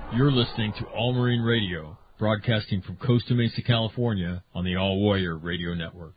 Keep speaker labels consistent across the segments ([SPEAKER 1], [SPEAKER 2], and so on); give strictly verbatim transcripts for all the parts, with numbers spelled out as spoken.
[SPEAKER 1] You're listening to All Marine Radio, broadcasting from Costa Mesa, California, on the All Warrior Radio Network.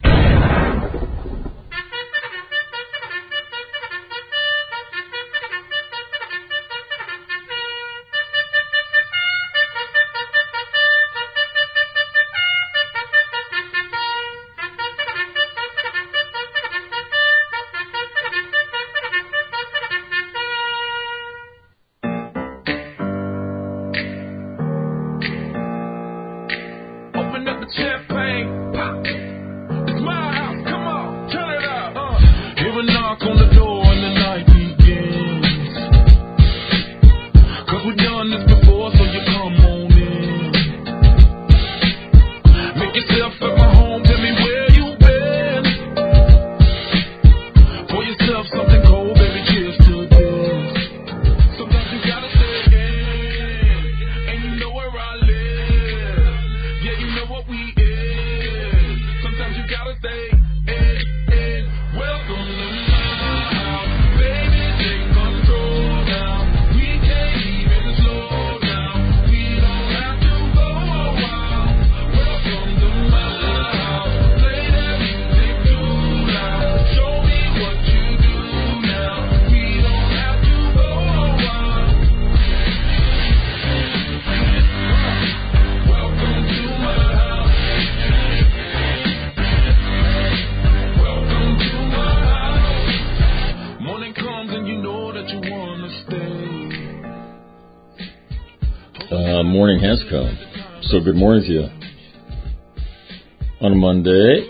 [SPEAKER 1] Has come. So good morning to you. On a Monday,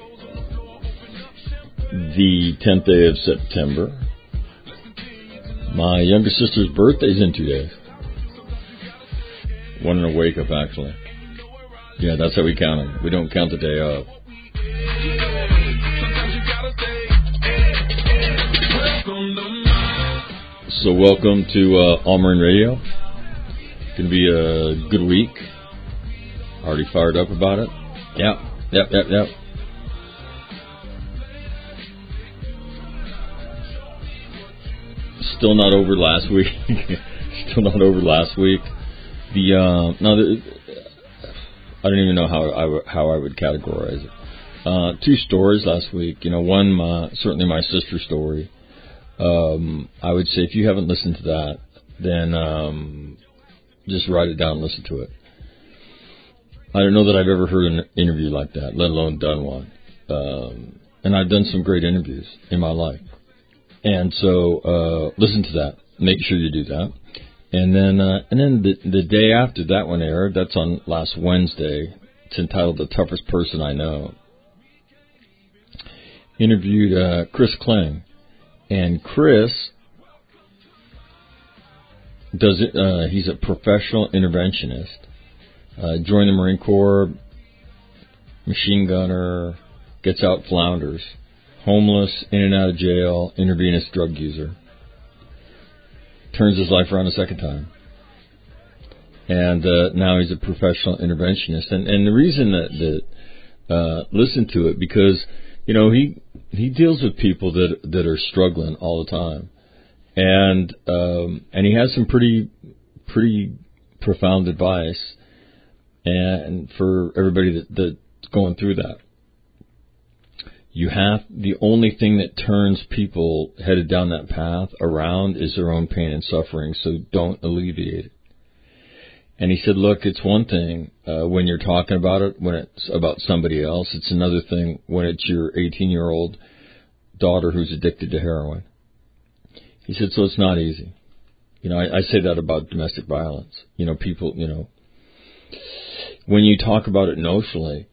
[SPEAKER 1] the tenth day of September, my younger sister's birthday's in two days. One in a wake up, actually. Yeah, that's how we count it. We don't count the day of. So welcome to uh, All Marine Radio. Going to be a good week. Already fired up about it. Yep, yep, yep, yep. Still not over last week. Still not over last week. The uh, no, the, I don't even know how I w- how I would categorize it. Uh, two stories last week. You know, one my, certainly my sister's story. Um, I would say if you haven't listened to that, then. Um, Just write it down and listen to it. I don't know that I've ever heard an interview like that, let alone done one. Um, and I've done some great interviews in my life. And so uh, listen to that. Make sure you do that. And then uh, and then the, the day after that one aired, that's on last Wednesday. It's entitled The Toughest Person I Know. Interviewed uh, Chris Kling. And Chris... Does it? Uh, he's a professional interventionist. Uh, joined the Marine Corps, machine gunner, gets out flounders, homeless, in and out of jail, intravenous drug user. Turns his life around a second time. And uh, now he's a professional interventionist. And, and the reason that, that uh, listen to it, because, you know, he he deals with people that that are struggling all the time. And um, and he has some pretty pretty profound advice, and for everybody that, that's going through that, you have the only thing that turns people headed down that path around is their own pain and suffering. So don't alleviate it. And he said, look, it's one thing uh, when you're talking about it when it's about somebody else. It's another thing when it's your eighteen-year-old daughter who's addicted to heroin. He said, so it's not easy. You know, I, I say that about domestic violence. You know, people, you know, when you talk about it notionally,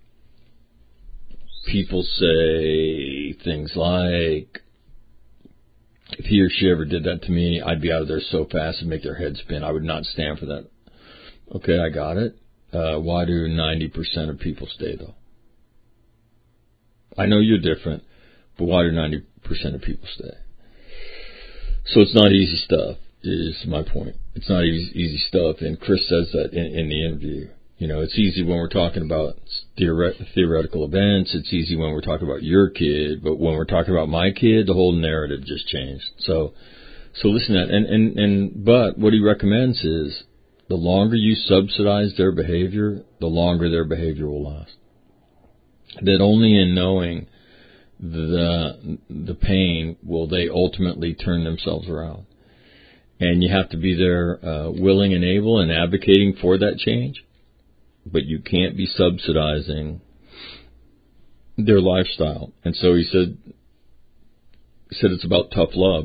[SPEAKER 1] people say things like, if he or she ever did that to me, I'd be out of there so fast and make their head spin. I would not stand for that. Okay, I got it. Uh, why do ninety percent of people stay, though? I know you're different, but why do ninety percent of people stay? So it's not easy stuff, is my point. It's not easy, easy stuff, and Chris says that in, in the interview. You know, it's easy when we're talking about theoret- theoretical events. It's easy when we're talking about your kid, but when we're talking about my kid, the whole narrative just changed. So, so listen to that. And, and, and, but what he recommends is the longer you subsidize their behavior, the longer their behavior will last. That only in knowing the the pain will they ultimately turn themselves around. And you have to be there uh, willing and able and advocating for that change. But you can't be subsidizing their lifestyle. And so he said, he said it's about tough love,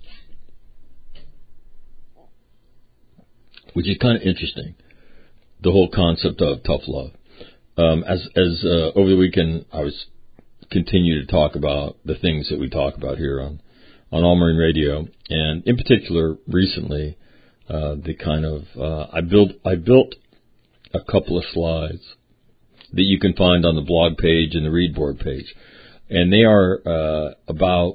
[SPEAKER 1] which is kind of interesting, the whole concept of tough love. Um, as as uh, over the weekend, I was continue to talk about the things that we talk about here on, on All Marine Radio, and in particular, recently, uh, the kind of uh, I built I built a couple of slides that you can find on the blog page and the read board page, and they are uh, about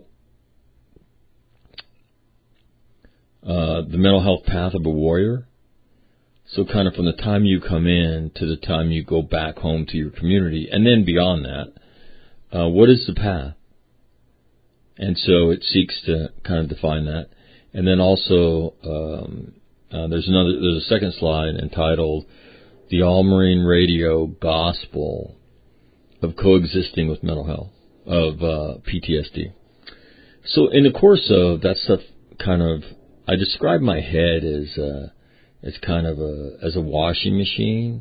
[SPEAKER 1] uh, the mental health path of a warrior. So kind of from the time you come in to the time you go back home to your community, and then beyond that, uh, what is the path? And so it seeks to kind of define that. And then also, um, uh, there's another, there's a second slide entitled The All Marine Radio Gospel of Coexisting with Mental Health, of uh, P T S D. So in the course of that stuff, kind of, I describe my head as, uh, It's kind of a, as a washing machine.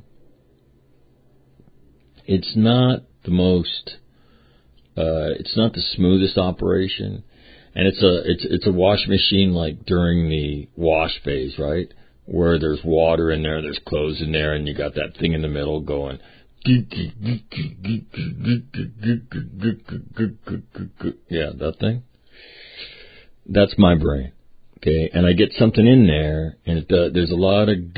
[SPEAKER 1] It's not the most, uh, it's not the smoothest operation. And it's a, it's, it's a washing machine like during the wash phase, right? Where there's water in there, there's clothes in there, and you got that thing in the middle going. Yeah, that thing. That's my brain. Okay, and I get something in there, and it, uh, there's a lot of...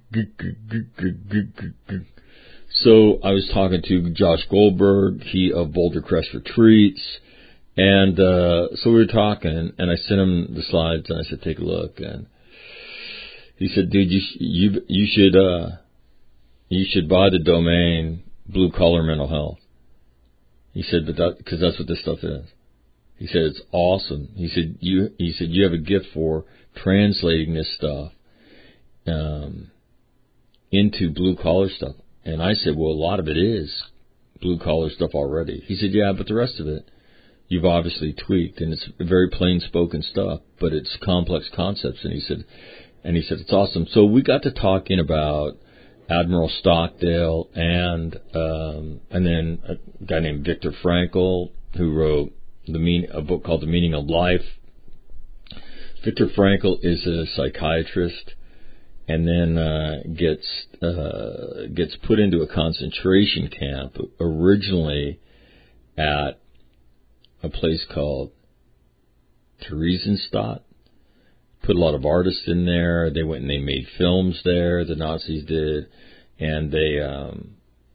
[SPEAKER 1] So I was talking to Josh Goldberg, he of Boulder Crest Retreats, and uh, so we were talking, and I sent him the slides, and I said, take a look, and he said, dude, you you you should uh, you should buy the domain Blue Collar Mental Health. He said, but that because that's what this stuff is. He said, it's awesome. He said, you, he said, you have a gift for translating this stuff, um, into blue collar stuff. And I said, well, a lot of it is blue collar stuff already. He said, yeah, but the rest of it, you've obviously tweaked, and it's very plain spoken stuff, but it's complex concepts. And he said, and he said, it's awesome. So we got to talking about Admiral Stockdale and, um, and then a guy named Viktor Frankl, who wrote The mean, a book called The Meaning of Life. Viktor Frankl is a psychiatrist, and then uh, gets uh, gets put into a concentration camp, originally at a place called Theresienstadt. Put a lot of artists in there. They went and they made films there. The Nazis did, and they. Um,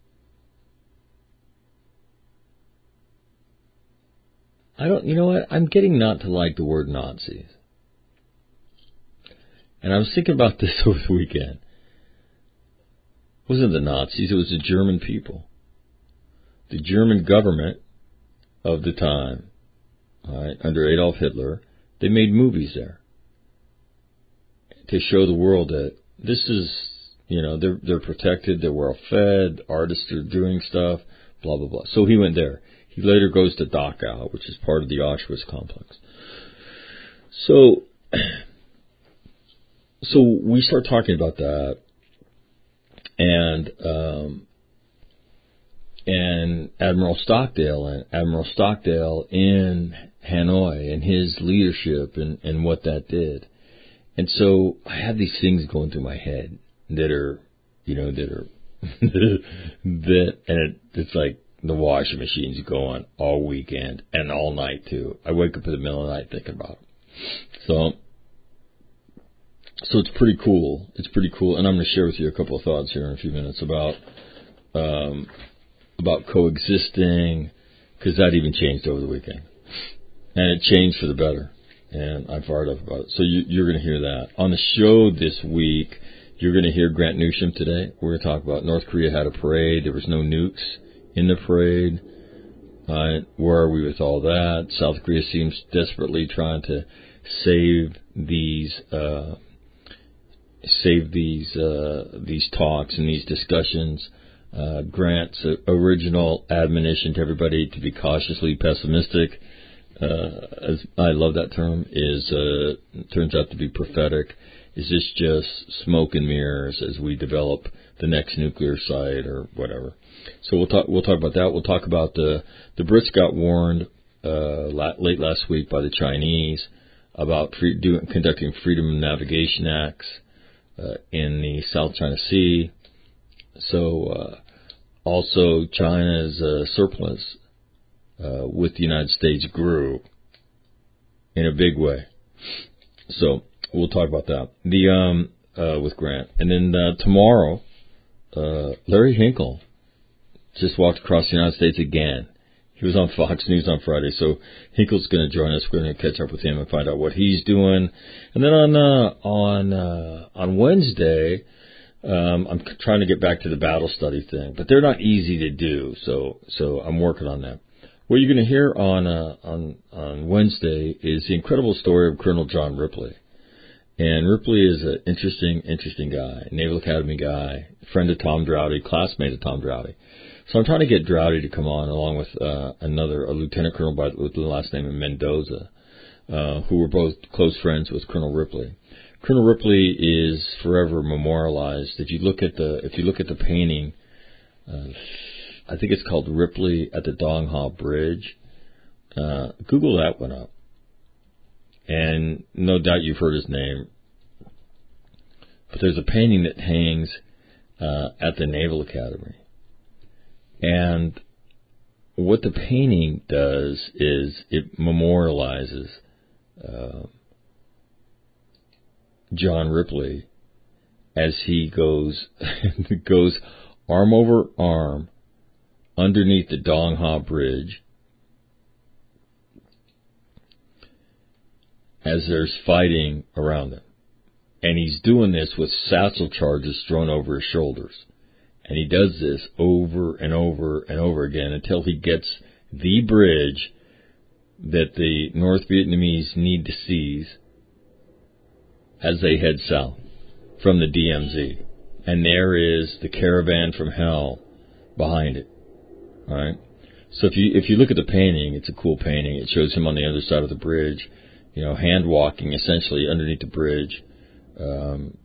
[SPEAKER 1] I don't, you know what, I'm getting not to like the word Nazis. And I was thinking about this over the weekend. It wasn't the Nazis, it was the German people. The German government of the time, all right, under Adolf Hitler, they made movies there to show the world that this is, you know, they're, they're protected, they're well fed, artists are doing stuff, blah, blah, blah. So he went there. He later goes to Dachau, which is part of the Auschwitz complex. So, so we start talking about that, and um, and Admiral Stockdale and Admiral Stockdale in Hanoi and his leadership and, and what that did. And so I have these things going through my head that are, you know, that are that, and it, it's like. The washing machine's going all weekend and all night too. I wake up in the middle of the night thinking about it. So, so it's pretty cool. It's pretty cool, and I'm going to share with you a couple of thoughts here in a few minutes about um, about coexisting, because that even changed over the weekend, and it changed for the better. And I'm fired up about it. So you, you're going to hear that on the show this week. You're going to hear Grant Newsham today. We're going to talk about North Korea had a parade. There was no nukes in the parade. Uh, where are we with all that? South Korea seems desperately trying to save these uh, save these uh, these talks and these discussions. Uh, Grant's original admonition to everybody to be cautiously pessimistic, uh, as I love that term, is uh, turns out to be prophetic. Is this just smoke and mirrors as we develop the next nuclear site or whatever? So we'll talk. We'll talk about that. We'll talk about the the Brits got warned uh, late last week by the Chinese about free, doing, conducting freedom of navigation acts uh, in the South China Sea. So uh, also China's uh, surplus uh, with the United States grew in a big way. So we'll talk about that. The um uh, with Grant, and then uh, tomorrow, uh, Larry Hinkle just walked across the United States again. He was on Fox News on Friday, so Hinkle's going to join us. We're going to catch up with him and find out what he's doing. And then on uh, on uh, on Wednesday, um, I'm trying to get back to the battle study thing, but they're not easy to do. So so I'm working on that. What you're going to hear on uh, on on Wednesday is the incredible story of Colonel John Ripley. And Ripley is an interesting, interesting guy, Naval Academy guy, friend of Tom Droughty, classmate of Tom Droughty. So I'm trying to get Droughty to come on along with uh, another, a lieutenant colonel by, with the last name of Mendoza, uh, who were both close friends with Colonel Ripley. Colonel Ripley is forever memorialized. If you look at the, if you look at the painting, uh, I think it's called Ripley at the Dongha Bridge. Uh, Google that one up. And no doubt you've heard his name. But there's a painting that hangs uh, at the Naval Academy. And what the painting does is it memorializes uh, John Ripley as he goes goes arm over arm underneath the Dongha Bridge as there's fighting around him. And he's doing this with satchel charges thrown over his shoulders. And he does this over and over and over again until he gets the bridge that the North Vietnamese need to seize as they head south from the D M Z. And there is the caravan from hell behind it. All right? So if you if you look at the painting, it's a cool painting. It shows him on the other side of the bridge, you know, hand walking essentially underneath the bridge, um,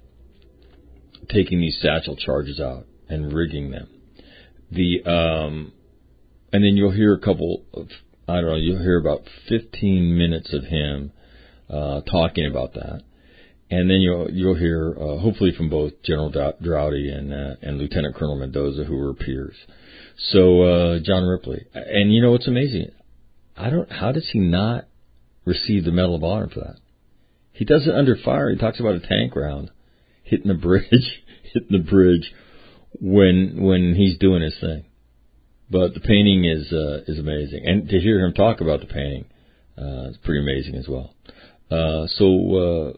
[SPEAKER 1] taking these satchel charges out and rigging them. The um, and then you'll hear a couple of, I don't know, you'll hear about fifteen minutes of him uh, talking about that, and then you'll you'll hear uh, hopefully from both General Droughty and uh, and Lieutenant Colonel Mendoza, who were peers. So uh, John Ripley, and you know what's amazing? I don't. How does he not receive the Medal of Honor for that? He does it under fire. He talks about a tank round hitting the bridge, hitting the bridge when when he's doing his thing. But the painting is uh, is amazing, and to hear him talk about the painting uh, is pretty amazing as well. Uh, so uh,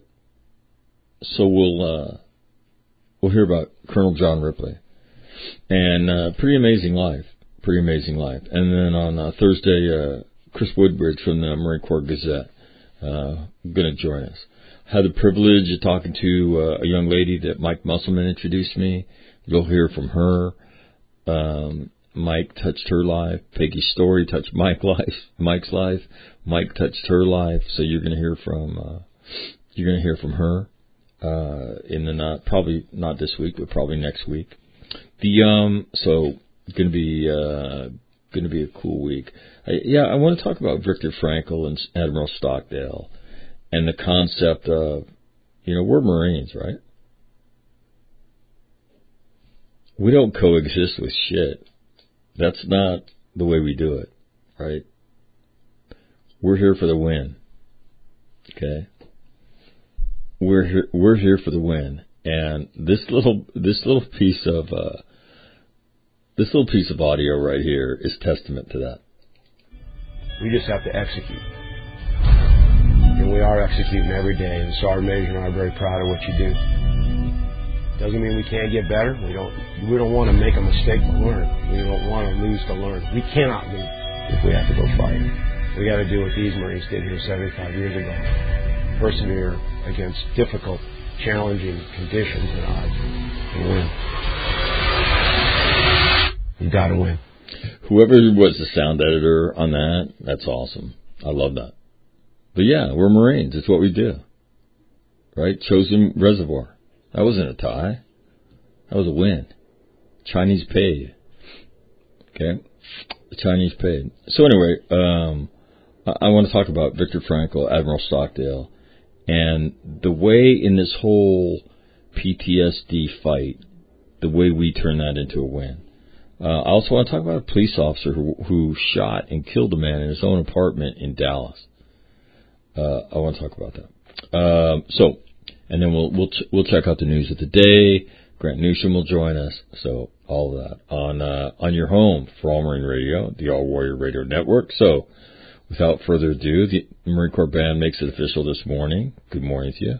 [SPEAKER 1] so we'll uh, we'll hear about Colonel John Ripley, and uh, pretty amazing life, pretty amazing life. And then on uh, Thursday, uh, Chris Woodbridge from the Marine Corps Gazette uh, going to join us. Had the privilege of talking to uh, a young lady that Mike Musselman introduced me. You'll hear from her. Um, Mike touched her life. Peggy's story touched Mike's life. Mike's life. Mike touched her life. So you're going to hear from uh, you're going to hear from her uh, in the not probably not this week, but probably next week. The um so going to be uh, going to be a cool week. I, yeah, I want to talk about Viktor Frankl and Admiral Stockdale and the concept of, you know, we're Marines, right? We don't coexist with shit. That's not the way we do it, right? We're here for the win. Okay? We're here, we're here for the win. And this little this little piece of uh, this little piece of audio right here is testament to that.
[SPEAKER 2] We just have to execute. And we are executing every day. And Sergeant Major and I are very proud of what you do. Doesn't mean we can't get better. We don't we don't want to make a mistake to learn. We don't want to lose to learn. We cannot lose if we have to go fight. We got to do what these Marines did here seventy-five years ago. Persevere against difficult challenging conditions and odds and win. You got to win.
[SPEAKER 1] Whoever was the sound editor on that, that's awesome. I love that. But yeah, we're Marines. It's what we do. Right? Chosin Reservoir. That wasn't a tie. That was a win. Chinese paid. Okay? The Chinese paid. So anyway, um, I, I want to talk about Viktor Frankl, Admiral Stockdale, and the way in this whole P T S D fight, the way we turn that into a win. Uh, I also want to talk about a police officer who, who shot and killed a man in his own apartment in Dallas. Uh, I want to talk about that. Um, so, and then we'll we'll ch- we'll check out the news of the day. Grant Newsham will join us. So all of that on uh, on your home for All Marine Radio, the All Warrior Radio Network. So, without further ado, the Marine Corps Band makes it official this morning. Good morning to you.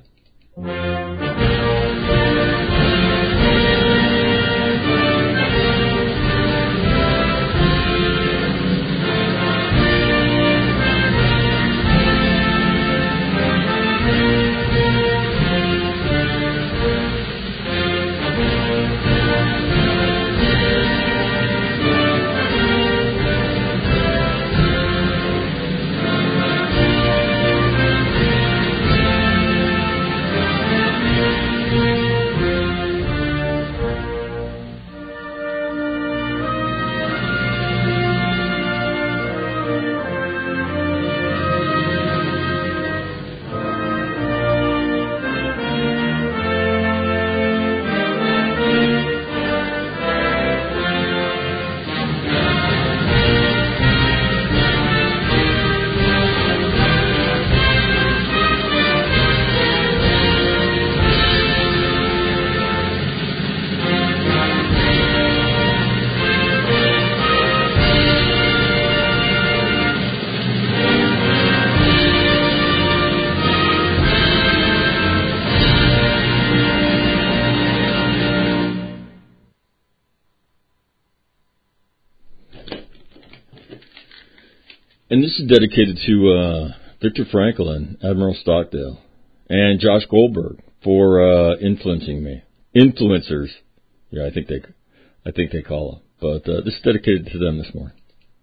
[SPEAKER 1] And this is dedicated to uh, Viktor Frankl and Admiral Stockdale and Josh Goldberg for uh, influencing me. Influencers, yeah, I think they, I think they call them. But uh, this is dedicated to them this morning.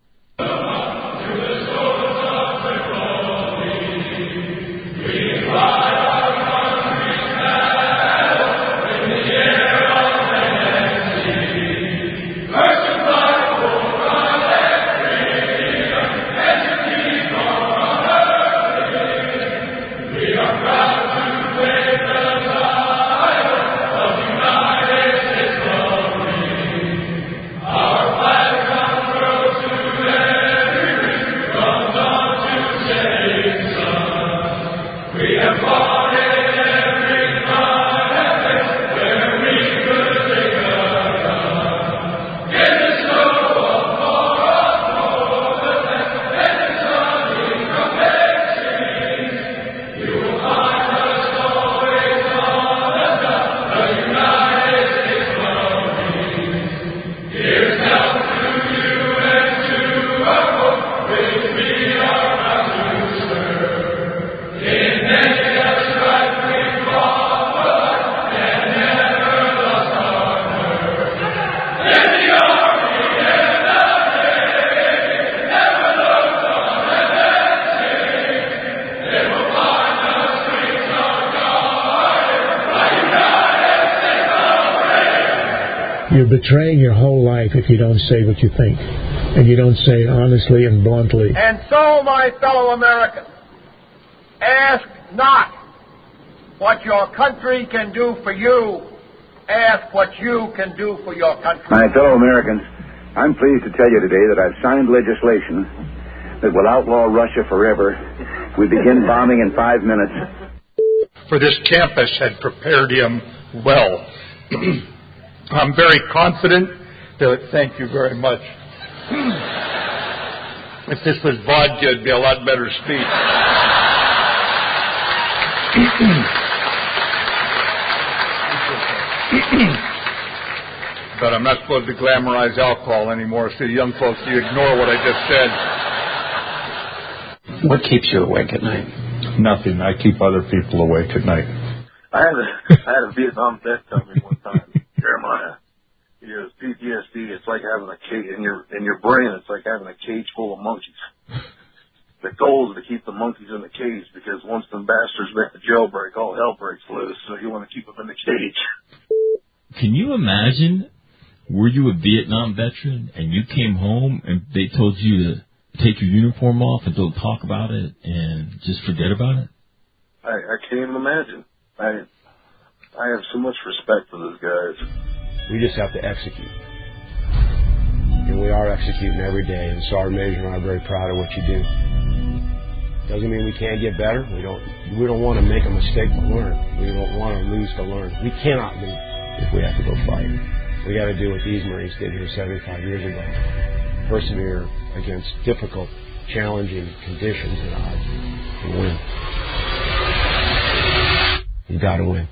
[SPEAKER 3] You're betraying your whole life if you don't say what you think, and you don't say it honestly and bluntly.
[SPEAKER 4] And so, my fellow Americans, ask not what your country can do for you, ask what you can do for your country.
[SPEAKER 5] My fellow Americans, I'm pleased to tell you today that I've signed legislation that will outlaw Russia forever. We begin bombing in five minutes.
[SPEAKER 6] For this campus had prepared him well. I'm very confident that, thank you very much. If this was vodka, it'd be a lot better speech. But I'm not supposed to glamorize alcohol anymore, so young folks, you ignore what I just said.
[SPEAKER 7] What keeps you awake at night?
[SPEAKER 6] Nothing. I keep other people awake at night.
[SPEAKER 7] I had a I had a Vietnam vet tell me one time, Jeremiah, he goes, P T S D, it's like having a cage in your in your brain. It's like having a cage full of monkeys. The goal is to keep the monkeys in the cage because once the bastards make the jailbreak, all hell breaks loose. So you want to keep them in the cage.
[SPEAKER 1] Can you imagine? Were you a Vietnam veteran and you came home and they told you to take your uniform off and don't talk about it and just forget about it?
[SPEAKER 7] I, I can't even imagine. I I have so much respect for those guys.
[SPEAKER 2] We just have to execute. And we are executing every day, and so our Major and I are very proud of what you do. Doesn't mean we can't get better. We don't we don't want to make a mistake to learn. We don't want to lose to learn. We cannot lose if we have to go fight. We got to do what these Marines did here seventy-five years ago. Persevere against difficult, challenging conditions and odds and win. You got to win.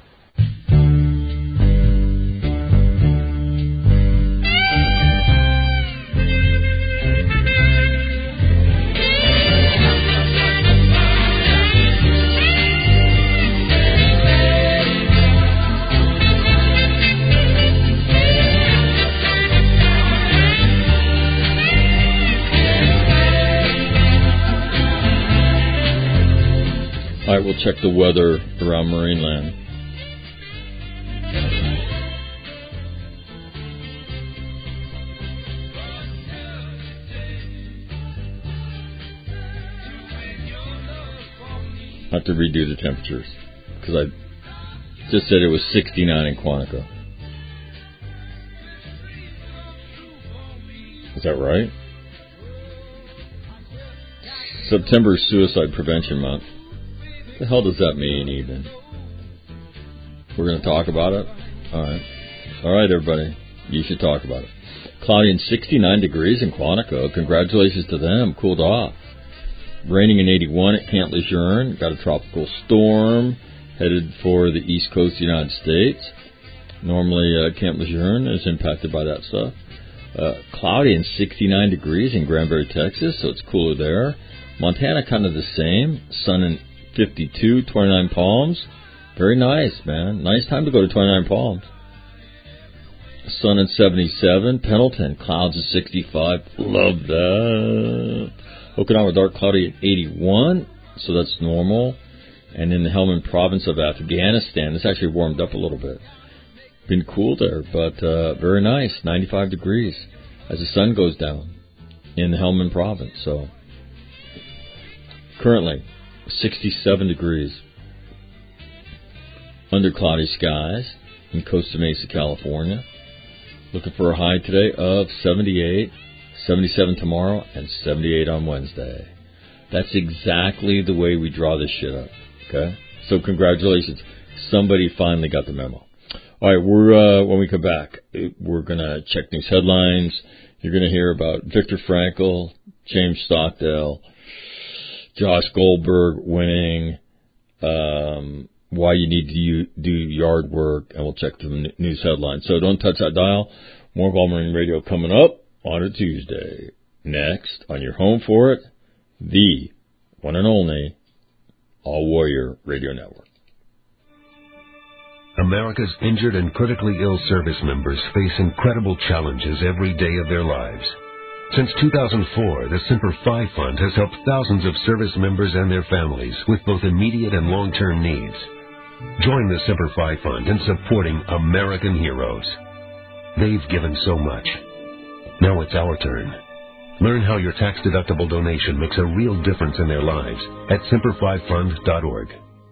[SPEAKER 1] All right, we'll check the weather around Marineland. I have to redo the temperatures because I just said it was sixty-nine in Quantico. Is that right? September is Suicide Prevention Month. What the hell does that mean, even? We're going to talk about it? All right. All right, everybody. You should talk about it. Cloudy and sixty-nine degrees in Quantico. Congratulations to them. Cooled off. Raining in eighty-one at Camp Lejeune. Got a tropical storm headed for the east coast of the United States. Normally, uh, Camp Lejeune is impacted by that stuff. Uh, cloudy and sixty-nine degrees in Granbury, Texas, so it's cooler there. Montana, kind of the same. Sun and fifty-two, twenty-nine Palms. Very nice, man. Nice time to go to twenty-nine Palms. Sun at seventy-seven. Pendleton, clouds at sixty-five. Love that. Okinawa, dark cloudy at eighty-one, so that's normal. And in the Helmand province of Afghanistan, it's actually warmed up a little bit. Been cool there, but uh, very nice. ninety-five degrees as the sun goes down in the Helmand province. So currently, sixty-seven degrees under cloudy skies in Costa Mesa, California. Looking for a high today of seventy-eight, seventy-seven tomorrow, and seventy-eight on Wednesday. That's exactly the way we draw this shit up. Okay? So congratulations. Somebody finally got the memo. All right, we're uh, when we come back, we're going to check news headlines. You're going to hear about Viktor Frankl, James Stockdale, Josh Goldberg winning, um, why you need to do yard work, and we'll check the news headlines. So don't touch that dial. More Ball Marine Radio coming up on a Tuesday. Next, on your home for it, the one and only All Warrior Radio Network.
[SPEAKER 8] America's injured and critically ill service members face incredible challenges every day of their lives. Since two thousand four, the Semper Fi Fund has helped thousands of service members and their families with both immediate and long-term needs. Join the Semper Fi Fund in supporting American heroes. They've given so much. Now it's our turn. Learn how your tax-deductible donation makes a real difference in their lives at semper fi fund dot org.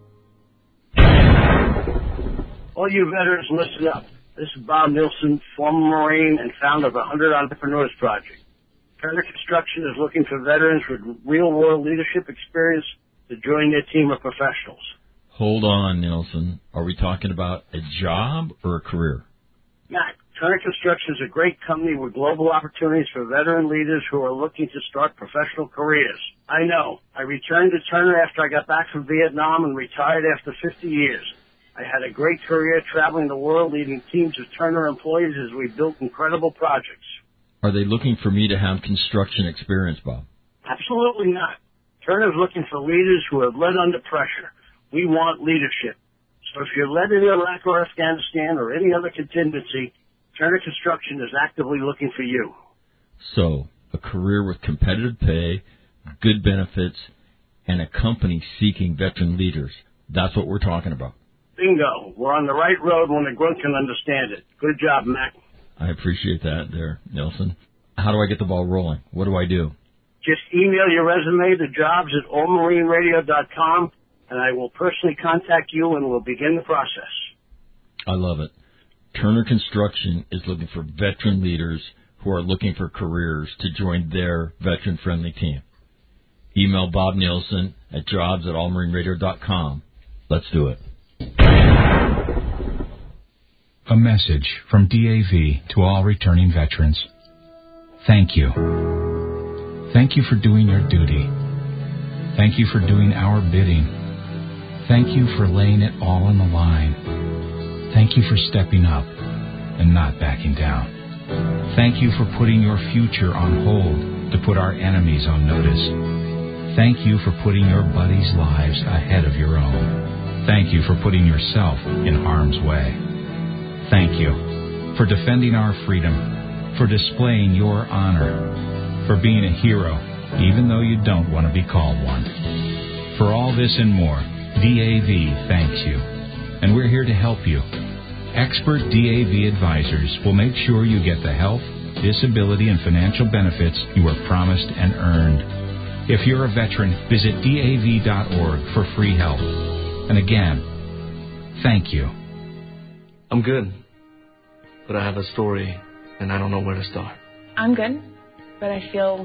[SPEAKER 9] All you veterans, listen up. This is Bob Nilsson, former Marine and founder of the one hundred Entrepreneurs Project. Turner Construction is looking for veterans with real-world leadership experience to join their team of professionals.
[SPEAKER 1] Hold on, Nilsson. Are we talking about a job or a career?
[SPEAKER 9] Matt, Turner Construction is a great company with global opportunities for veteran leaders who are looking to start professional careers. I know. I returned to Turner after I got back from Vietnam and retired after fifty years. I had a great career traveling the world, leading teams of Turner employees as we built incredible projects.
[SPEAKER 1] Are they looking for me to have construction experience, Bob?
[SPEAKER 9] Absolutely not. Turner's looking for leaders who have led under pressure. We want leadership. So if you're led in Iraq or Afghanistan or any other contingency, Turner Construction is actively looking for you.
[SPEAKER 1] So, a career with competitive pay, good benefits, and a company seeking veteran leaders. That's what we're talking about.
[SPEAKER 9] Bingo. We're on the right road when the grunt can understand it. Good job, Mac.
[SPEAKER 1] I appreciate that there, Nelson. How do I get the ball rolling? What do I do?
[SPEAKER 9] Just email your resume to jobs at all marine radio dot com, and I will personally contact you and we'll begin the process.
[SPEAKER 1] I love it. Turner Construction is looking for veteran leaders who are looking for careers to join their veteran-friendly team. Email Bob Nielsen at jobs at all marine radio dot com. Let's do it.
[SPEAKER 10] A message from D A V to all returning veterans. Thank you. Thank you for doing your duty. Thank you for doing our bidding. Thank you for laying it all on the line. Thank you for stepping up and not backing down. Thank you for putting your future on hold to put our enemies on notice. Thank you for putting your buddies' lives ahead of your own. Thank you for putting yourself in harm's way. Thank you for defending our freedom, for displaying your honor, for being a hero, even though you don't want to be called one. For all this and more, D A V thanks you, and we're here to help you. Expert D A V advisors will make sure you get the health, disability, and financial benefits you were promised and earned. If you're a veteran, visit D A V dot org for free help. And again, thank you.
[SPEAKER 11] I'm good, but I have a story, and I don't know where to start.
[SPEAKER 12] I'm good, but I feel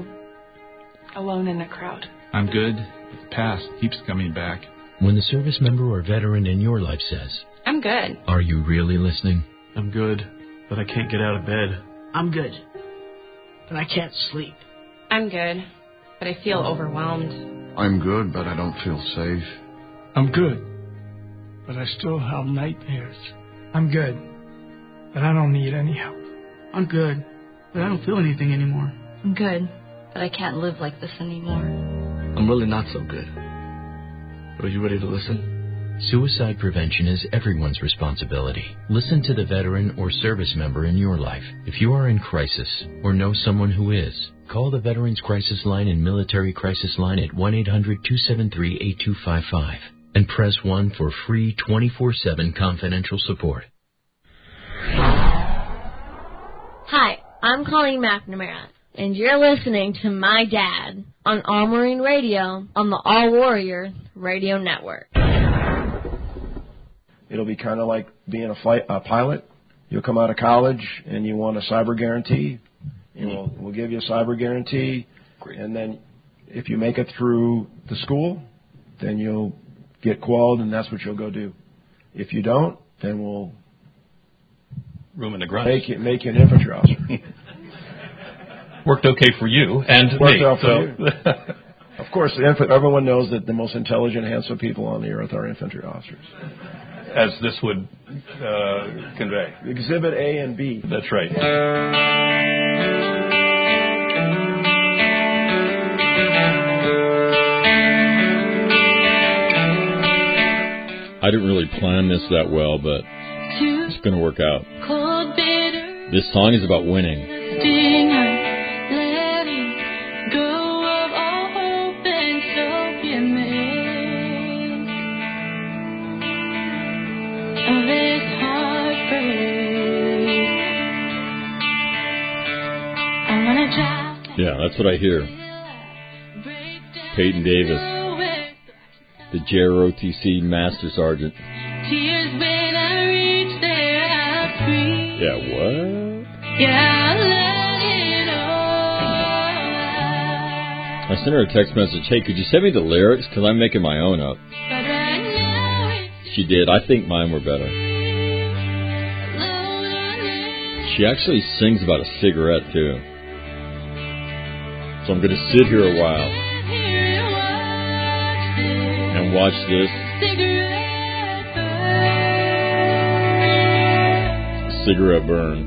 [SPEAKER 12] alone in a crowd.
[SPEAKER 13] I'm good. The past keeps coming back.
[SPEAKER 14] When the service member or veteran in your life says,
[SPEAKER 12] I'm good.
[SPEAKER 14] Are you really listening?
[SPEAKER 11] I'm good, but I can't get out of bed.
[SPEAKER 15] I'm good, but I can't sleep.
[SPEAKER 12] I'm good, but I feel overwhelmed.
[SPEAKER 16] I'm good, but I don't feel safe.
[SPEAKER 17] I'm good, but I still have nightmares. I'm good, but I don't need any help.
[SPEAKER 15] I'm good, but I don't feel anything anymore.
[SPEAKER 18] I'm good, but I can't live like this anymore.
[SPEAKER 11] I'm really not so good. But are you ready to listen?
[SPEAKER 14] Suicide prevention is everyone's responsibility. Listen to the veteran or service member in your life. If you are in crisis or know someone who is, call the Veterans Crisis Line and Military Crisis Line at one eight hundred two seven three eight two five five and press one for free twenty-four seven confidential support.
[SPEAKER 19] Hi, I'm Colleen McNamara, and you're listening to My Dad on All Marine Radio on the All Warrior Radio Network.
[SPEAKER 2] It'll be kind of like being a flight a pilot. You'll come out of college and you want a cyber guarantee, and we'll, we'll give you a cyber guarantee. Great. And then if you make it through the school, then you'll get qualled, and that's what you'll go do. If you don't, then we'll
[SPEAKER 20] room in the grunt.
[SPEAKER 2] Make you, make you an infantry officer.
[SPEAKER 20] Worked okay for you and
[SPEAKER 2] Worked
[SPEAKER 20] me.
[SPEAKER 2] out for
[SPEAKER 20] so.
[SPEAKER 2] you. Of course, the inf- everyone knows that the most intelligent, handsome people on the earth are infantry officers.
[SPEAKER 20] As this would uh, convey.
[SPEAKER 2] Exhibit A and B.
[SPEAKER 20] That's right.
[SPEAKER 1] I didn't really plan this that well, but it's going to work out. This song is about winning. Yeah, that's what I hear. Peyton Davis, the J R O T C Master Sergeant. Yeah, what? I sent her a text message, hey, could you send me the lyrics? Because I'm making my own up. She did. I think mine were better. She actually sings about a cigarette, too. So I'm going to sit here a while and watch this cigarette burn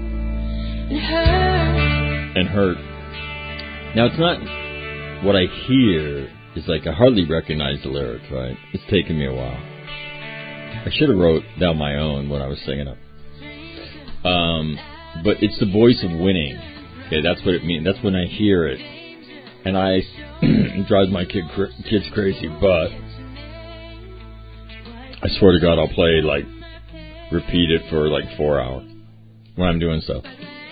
[SPEAKER 1] and hurt. Now, it's not what I hear. It's like I hardly recognize the lyrics, right? It's taken me a while. I should have wrote down my own when I was singing it. Um, but it's the voice of winning. Okay, that's what it means. That's when I hear it, and I it drives my kid kids crazy. But I swear to God, I'll play like repeat it for like four hours when I'm doing stuff.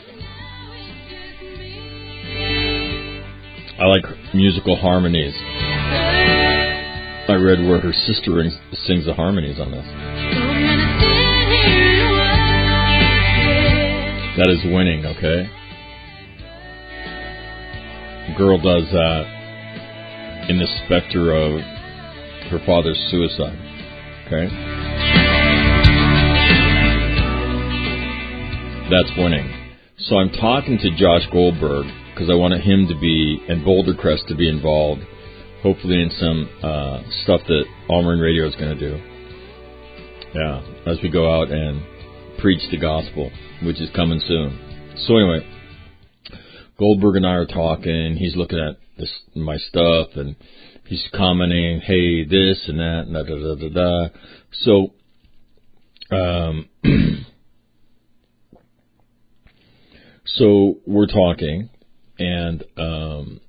[SPEAKER 1] I like musical harmonies. I read where her sister sings the harmonies on this. That is winning, okay? The girl does that in the specter of her father's suicide, okay? That's winning. So I'm talking to Josh Goldberg because I wanted him to be, and Boulder Crest to be involved, hopefully in some uh, stuff that All Marine Radio is going to do. Yeah, as we go out and preach the gospel, which is coming soon. So anyway, Goldberg and I are talking. He's looking at this, my stuff, and he's commenting, hey, this and that, and da da da da da. So, um, so we're talking, and um,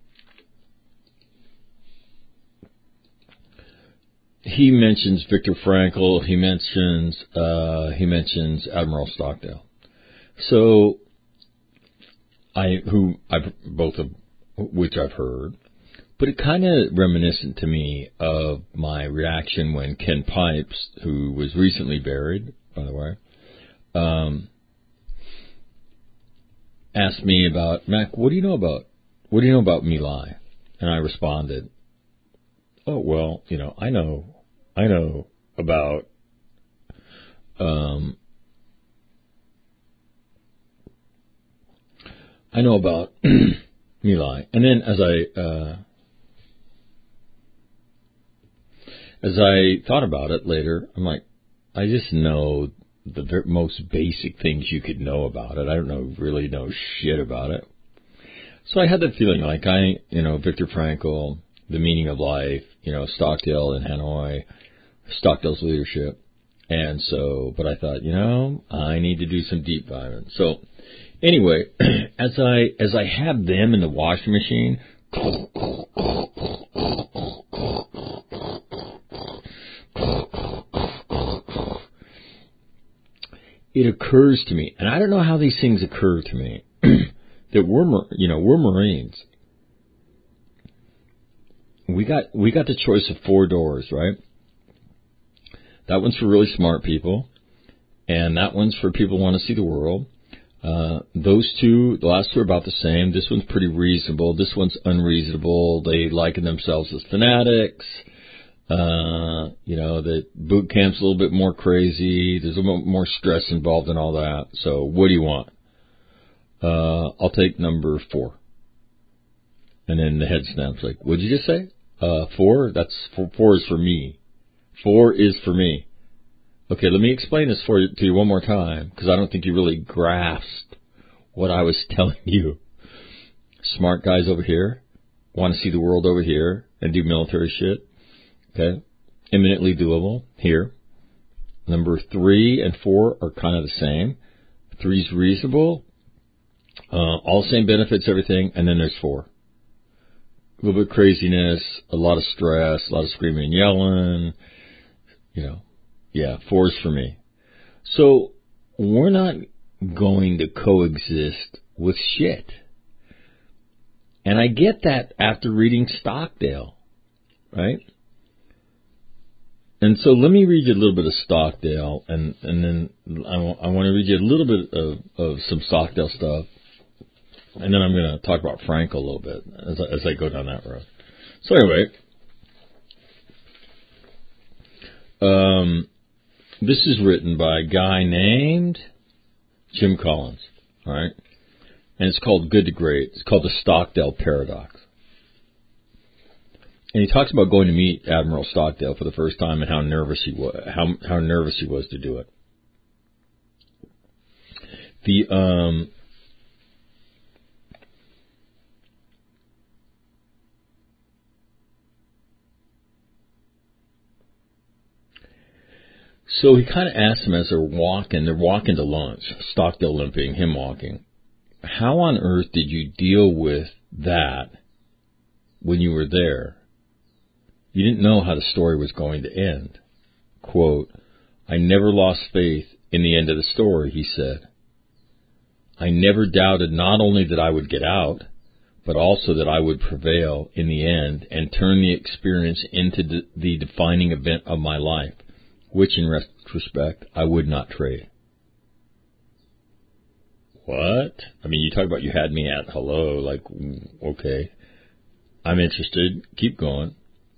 [SPEAKER 1] he mentions Viktor Frankl. He mentions uh, he mentions Admiral Stockdale. So I who I both of which I've heard, but it kind of reminiscent to me of my reaction when Ken Pipes, who was recently buried, by the way, um, asked me about, Mac, what do you know about what do you know about My Lai? And I responded, oh well, you know, I know, I know about um, I know about My Lai, and then as I uh, as I thought about it later, I'm like, I just know the very most basic things you could know about it. I don't know really know shit about it. So I had that feeling like I, you know, Viktor Frankl, The Meaning of Life, you know, Stockdale in Hanoi, Stockdale's leadership, and so, but I thought, you know, I need to do some deep diving. So anyway, as I as I have them in the washing machine, it occurs to me, and I don't know how these things occur to me, that we're, you know, we're Marines. We got we got the choice of four doors, right? That one's for really smart people, and that one's for people who want to see the world. Uh, those two, the last two are about the same. This one's pretty reasonable. This one's unreasonable. They liken themselves as fanatics. Uh, you know, that boot camp's a little bit more crazy. There's a little more stress involved in all that. So what do you want? Uh, I'll take number four. And then the head snaps like, what'd you just say? Uh, four? That's four, four is for me. Four is for me. Okay, let me explain this for you, to you one more time, because I don't think you really grasped what I was telling you. Smart guys over here want to see the world over here and do military shit. Okay, eminently doable here. Number three and four are kind of the same. Three's reasonable. Uh, all same benefits, everything, and then there's four. A little bit of craziness, a lot of stress, a lot of screaming and yelling, you know. Yeah, four's for me. So we're not going to coexist with shit. And I get that after reading Stockdale, right? And so let me read you a little bit of Stockdale, and, and then I, w- I want to read you a little bit of, of some Stockdale stuff, and then I'm going to talk about Frankl a little bit as I, as I go down that road. So anyway, um, this is written by a guy named Jim Collins, all right? And it's called Good to Great. It's called the Stockdale Paradox. And he talks about going to meet Admiral Stockdale for the first time and how nervous he was, how how nervous he was to do it. The um, So he kind of asked him as they're walking, they're walking to lunch, Stockdale limping, him walking, how on earth did you deal with that when you were there? You didn't know how the story was going to end. Quote, I never lost faith in the end of the story, he said. I never doubted not only that I would get out, but also that I would prevail in the end and turn the experience into the, the defining event of my life, which in retrospect I would not trade. What? I mean, you talk about you had me at hello, like, okay, I'm interested, keep going.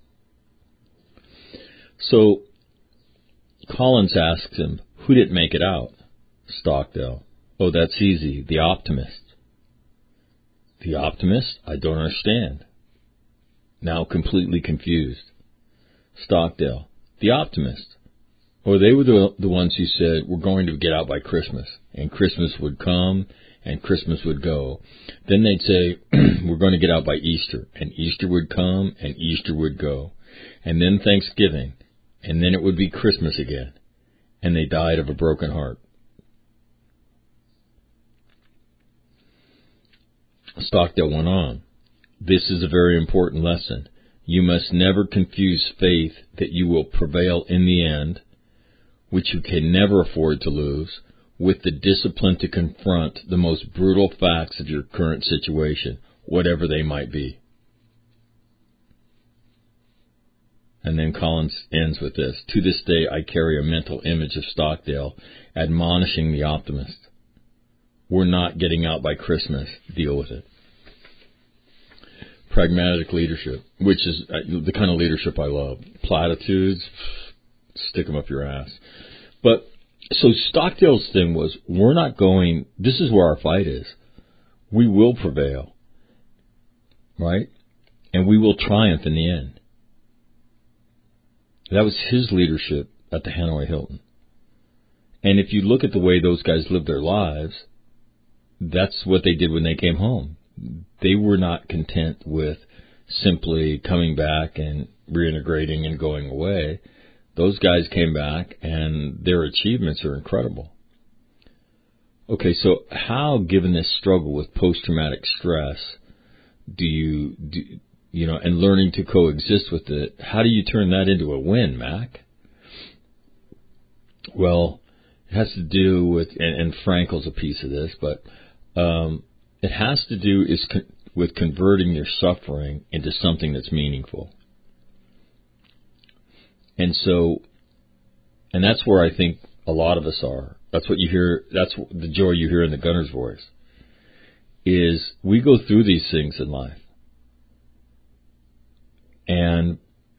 [SPEAKER 1] So Collins asks him, who didn't make it out? Stockdale. Oh, that's easy, the optimist. The optimist? I don't understand. Now completely confused. Stockdale. The optimist. Oh, they were the, the ones who said, we're going to get out by Christmas. And Christmas would come, and Christmas would go. Then they'd say, we're going to get out by Easter. And Easter would come, and Easter would go. And then Thanksgiving. And then it would be Christmas again. And they died of a broken heart. Stockdale went on. This is a very important lesson. You must never confuse faith that you will prevail in the end, which you can never afford to lose, with the discipline to confront the most brutal facts of your current situation, whatever they might be. And then Collins ends with this. To this day, I carry a mental image of Stockdale admonishing the optimist. We're not getting out by Christmas. Deal with it. Pragmatic leadership, which is the kind of leadership I love. Platitudes, stick them up your ass. But so Stockdale's thing was, we're not going, this is where our fight is. We will prevail, right? And we will triumph in the end. That was his leadership at the Hanoi Hilton. And if you look at the way those guys lived their lives, that's what they did when they came home. They were not content with simply coming back and reintegrating and going away. Those guys came back, and their achievements are incredible. Okay, so how, given this struggle with post-traumatic stress, do you, do, you know, and learning to coexist with it, how do you turn that into a win, Mac? Well, it has to do with, and, and Frankel's a piece of this, but um, it has to do is con- with converting your suffering into something that's meaningful. And so, and that's where I think a lot of us are. That's what you hear, that's the joy you hear in the gunner's voice, is we go through these things in life. And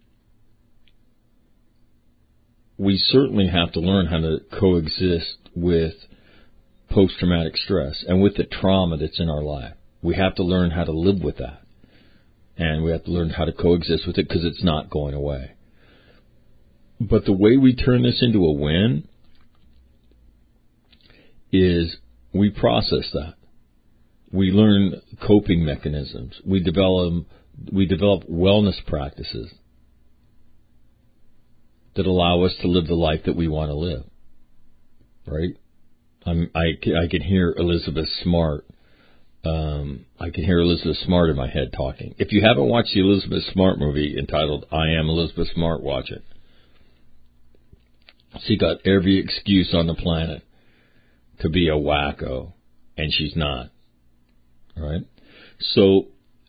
[SPEAKER 1] we certainly have to learn how to coexist with post-traumatic stress and with the trauma that's in our life. We have to learn how to live with that. And we have to learn how to coexist with it because it's not going away. But the way we turn this into a win is we process that. We learn coping mechanisms. We develop we develop wellness practices that allow us to live the life that we want to live. Right? I'm, I I can hear Elizabeth Smart. Um, I can hear Elizabeth Smart in my head talking. If you haven't watched the Elizabeth Smart movie entitled "I Am Elizabeth Smart," watch it. She got every excuse on the planet to be a wacko, and she's not. All right? So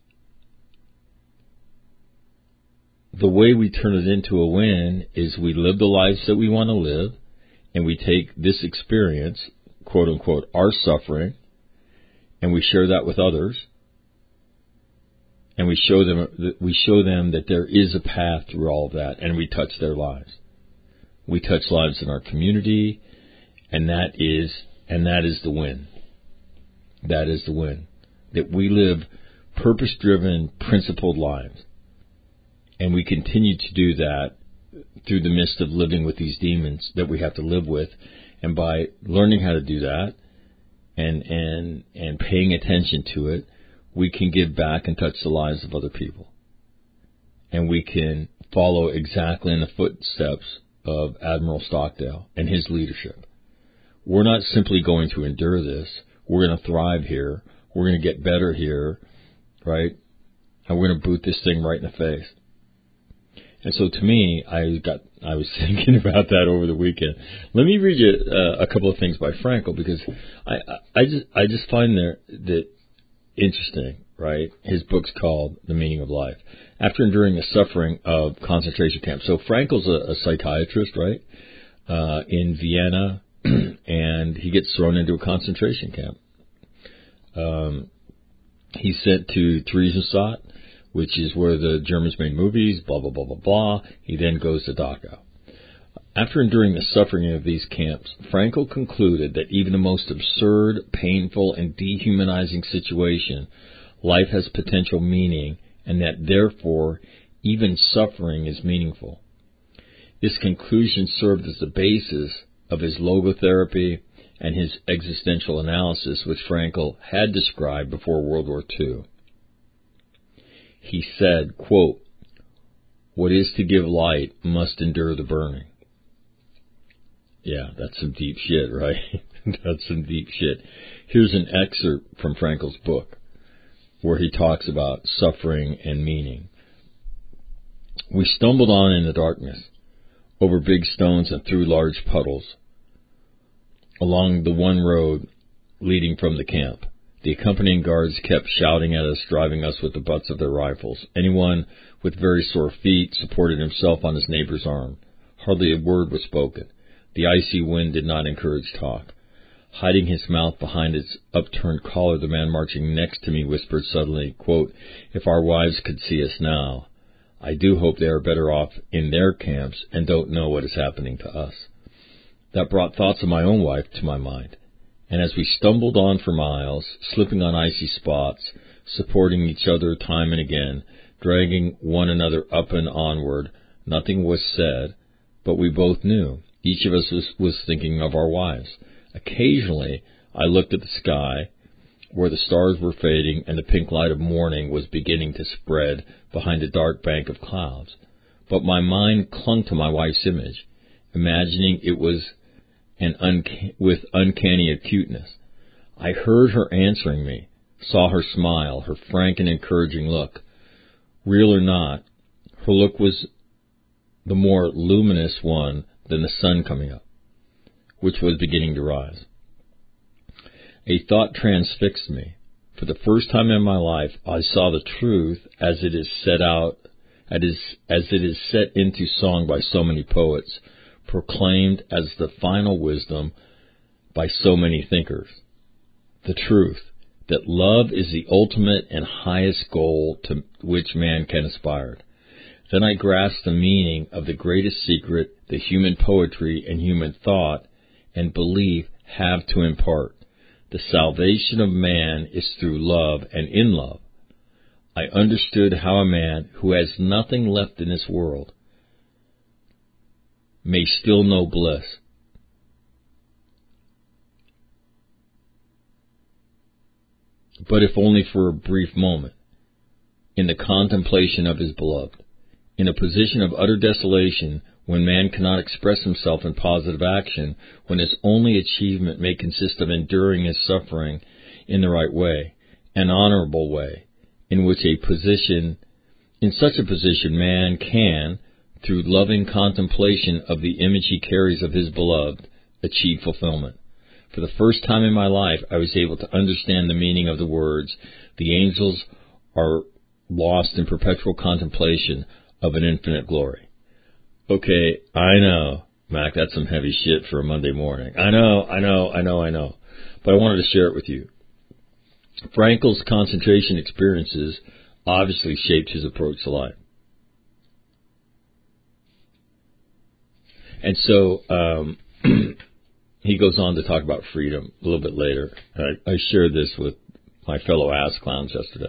[SPEAKER 1] the way we turn it into a win is we live the lives that we want to live, and we take this experience, quote unquote, our suffering, and we share that with others, and we show them we show them that there is a path through all of that, and we touch their lives. We touch lives in our community, and that is and that is the win. That is the win. That we live purpose-driven, principled lives. And we continue to do that through the midst of living with these demons that we have to live with. And by learning how to do that and and and paying attention to it, we can give back and touch the lives of other people. And we can follow exactly in the footsteps of Admiral Stockdale and his leadership. We're not simply going to endure this. We're going to thrive here. We're going to get better here, right? And we're going to boot this thing right in the face. And so to me, I got I was thinking about that over the weekend. Let me read you uh, a couple of things by Frankl, because I, I, I just I just find that that interesting, right? His book's called The Meaning of Life. After enduring the suffering of concentration camps. So Frankl's a, a psychiatrist, right, uh, in Vienna, and he gets thrown into a concentration camp. Um, he's sent to Theresienstadt, which is where the Germans made movies, blah, blah, blah, blah, blah. He then goes to Dachau. After enduring the suffering of these camps, Frankl concluded that even the most absurd, painful, and dehumanizing situation, life has potential meaning, and that therefore even suffering is meaningful. This conclusion served as the basis of his logotherapy and his existential analysis, which Frankl had described before World War Two. He said, quote, "What is to give light must endure the burning." Yeah, that's some deep shit, right? That's some deep shit. Here's an excerpt from Frankl's book where he talks about suffering and meaning. "We stumbled on in the darkness, over big stones and through large puddles, along the one road leading from the camp. The accompanying guards kept shouting at us, driving us with the butts of their rifles. Anyone with very sore feet supported himself on his neighbor's arm. Hardly a word was spoken. The icy wind did not encourage talk. Hiding his mouth behind his upturned collar, the man marching next to me whispered suddenly, quote, 'If our wives could see us now, I do hope they are better off in their camps and don't know what is happening to us.' That brought thoughts of my own wife to my mind. And as we stumbled on for miles, slipping on icy spots, supporting each other time and again, dragging one another up and onward, nothing was said, but we both knew. Each of us was, was thinking of our wives. Occasionally, I looked at the sky, where the stars were fading and the pink light of morning was beginning to spread behind a dark bank of clouds. But my mind clung to my wife's image, imagining it was and unca- with uncanny acuteness. I heard her answering me, saw her smile, her frank and encouraging look. Real or not, her look was the more luminous one than the sun coming up, which was beginning to rise. A thought transfixed me. For the first time in my life, I saw the truth as it is set out, as it is set into song by so many poets, proclaimed as the final wisdom by so many thinkers. The truth that love is the ultimate and highest goal to which man can aspire. Then I grasped the meaning of the greatest secret that human poetry and human thought and belief have to impart. The salvation of man is through love and in love. I understood how a man who has nothing left in this world may still know bliss. But if only for a brief moment, in the contemplation of his beloved, in a position of utter desolation, when man cannot express himself in positive action, when his only achievement may consist of enduring his suffering in the right way, an honorable way, in which a position, in such a position man can, through loving contemplation of the image he carries of his beloved, achieve fulfillment. For the first time in my life, I was able to understand the meaning of the words, "The angels are lost in perpetual contemplation of an infinite glory." Okay, I know, Mac, that's some heavy shit for a Monday morning. I know, I know, I know, I know. But I wanted to share it with you. Frankl's concentration experiences obviously shaped his approach to life. And so um, he goes on to talk about freedom a little bit later. I, I shared this with my fellow ass clowns yesterday.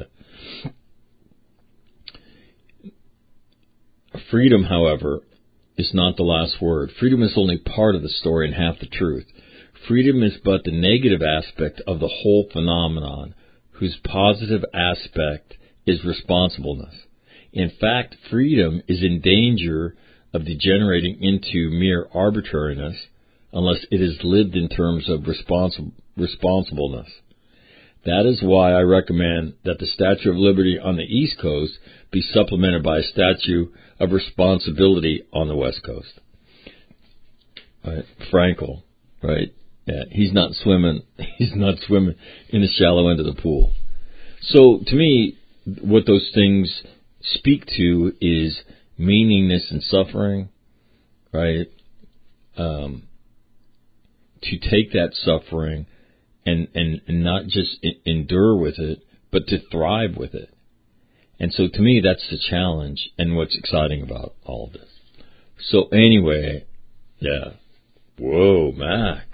[SPEAKER 1] Freedom, however, is not the last word. Freedom is only part of the story and half the truth. Freedom is but the negative aspect of the whole phenomenon, whose positive aspect is responsibleness. In fact, freedom is in danger of degenerating into mere arbitrariness unless it is lived in terms of responsi- responsibleness. That is why I recommend that the Statue of Liberty on the East Coast be supplemented by a Statue of Responsibility on the West Coast. Right. Frankel, right? Yeah, he's not swimming. He's not swimming in the shallow end of the pool. So, to me, what those things speak to is meaningless and suffering, right? Um, to take that suffering and, and, and not just endure with it, but to thrive with it. And so, to me, that's the challenge and what's exciting about all of this. So, anyway, yeah. Whoa, Mac.